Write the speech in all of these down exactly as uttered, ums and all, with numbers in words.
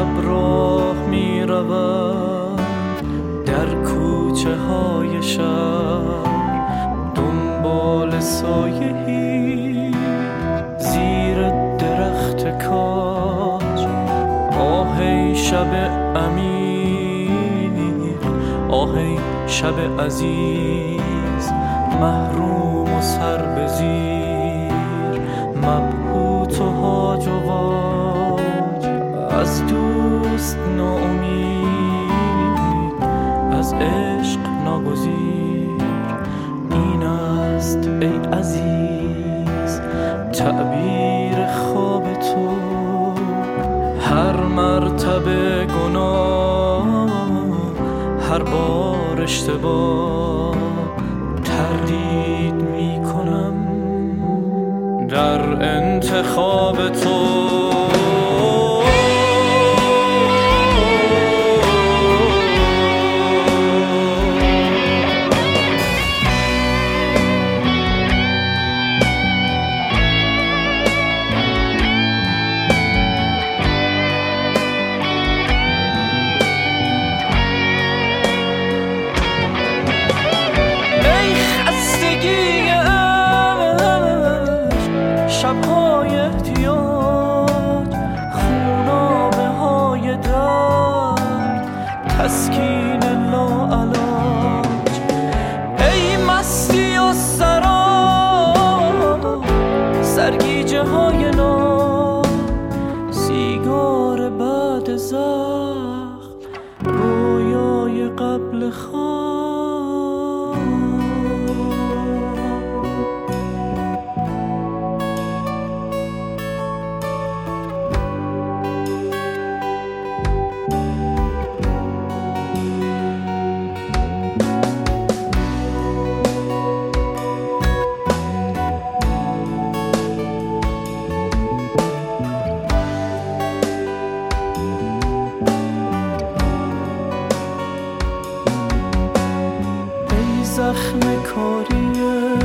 شب راه می روم در کوچه های شهر، دنبال سایه‌ای زیر درخت کاج. آهی شب عمیق، آهی شب عزیز، محروم و سر به زیر، مبهوت و هاج و واج، از دوست ناامید، از عشق ناگزیر. این است ای عزیز تعبیر خواب تو، هر مرتبه گناه، هر بار اشتباه، تردید می کنم در انتخاب تو. شب‌های احتیاج، خونابه های درد، تسکین لاعلاج. ای مستی و سرا، سرگیجه های نو، سیگار بعد زخم، رویای قبل خواب. زخم کاریه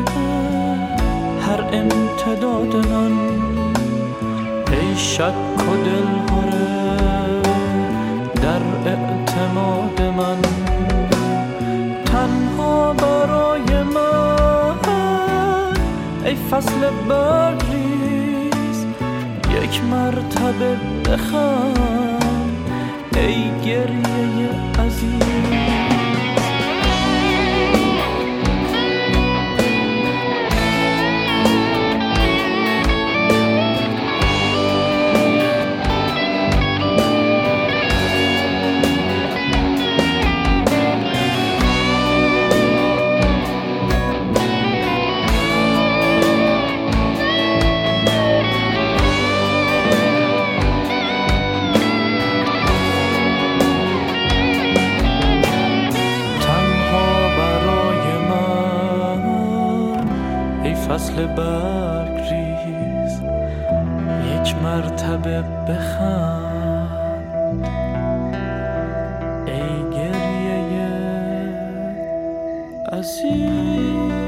هر امتداد من، ای شک و دلهره در اعتماد من. تنها برای من ای فصل برگریز، یک مرتبه بخند ای گریه عزیز. فصل برگریز، یک مرتبه بخند ای گریه عزیز.